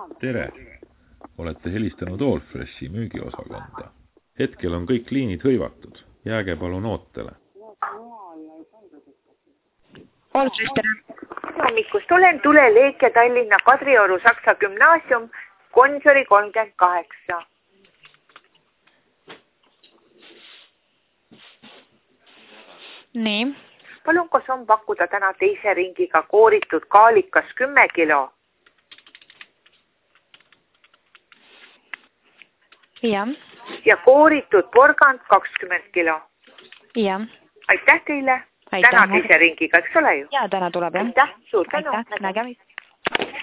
Tere! Olete helistanud Allfreshi müügiosakonda. Hetkel on kõik liinid hõivatud. Jääge palun ootele. Allfresh, tere! Hommikust olen Tuleleek ja Tallinna Kadrioru Saksa Gümnaasium, Gonsiori 38. Nii. Palun, kas on pakkuda täna teise ringiga kooritud kaalikas 10 kilo? Jah. Ja kooritud porgand 20 kilo. Jah. Aitäh teile. Aitäh. Täna teise ringiga, eks ole ju? Ja täna tuleb, jah. Aitäh, suur tänu. Aitäh, nägemist.